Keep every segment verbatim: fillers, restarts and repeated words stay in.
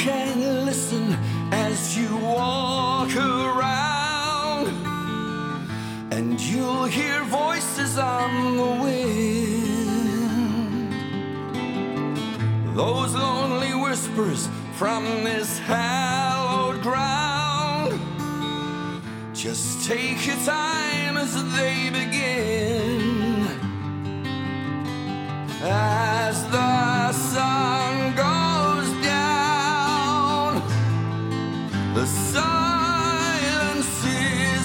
can listen as you walk around, and you'll hear voices on the wind, those lonely whispers from this hallowed ground. Just take your time as they begin. As the sun goes down, the silence is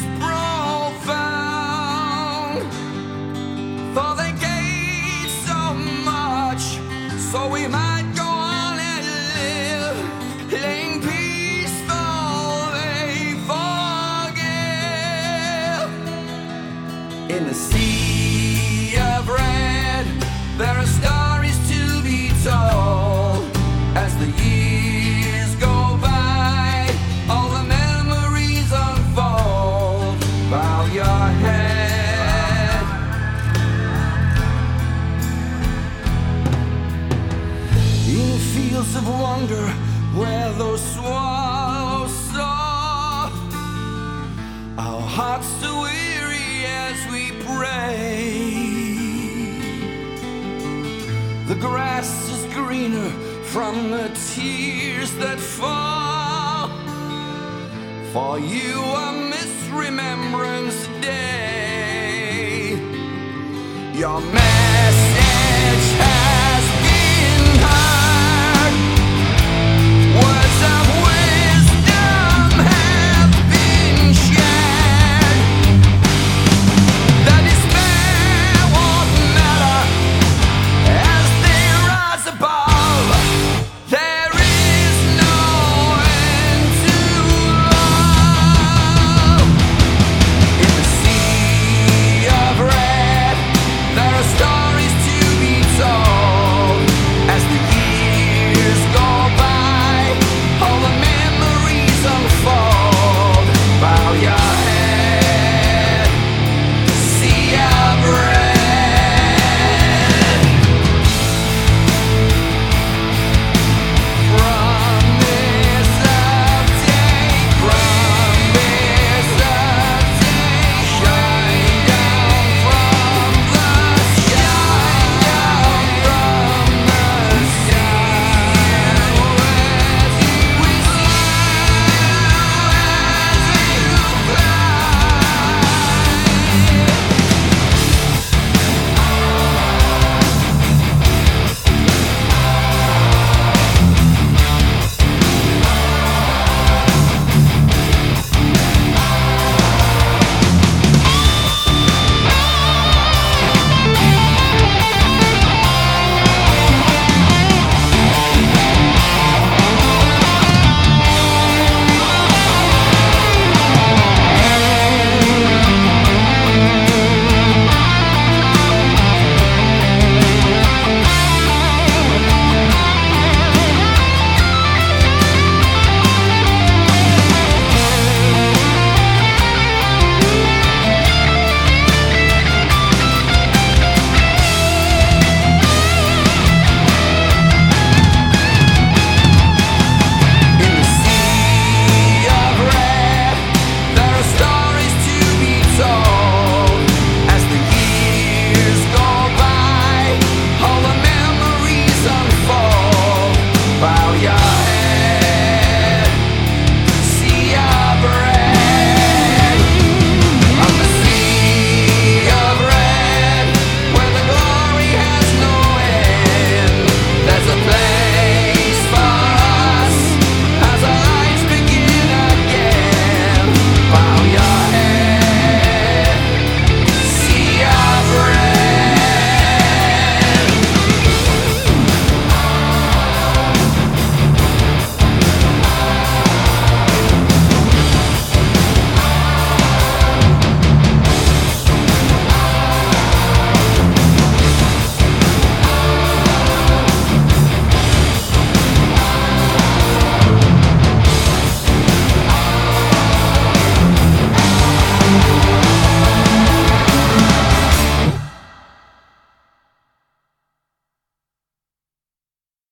profound, for they gave so much, so we might go on and live, laying peaceful they forgive. In the sea of red, there are stories to be told. As the years go by, all the memories unfold. Bow your head. In fields of wonder, where those swallows soar, our hearts are weary as we pray. The grass is greener from the tears that fall. For you a misremembrance day. Your message has been heard. Words of wisdom have been shared. The despair won't matter as they rise above. There is no end to love. In the sea of red, there are stories to be told. As the years go by, all the memories unfold. Bow your head, sea of red. Promise of day, promise of day, shine down from the sky, down from the sky. We see you as you In the sea of red, there are stories to be told.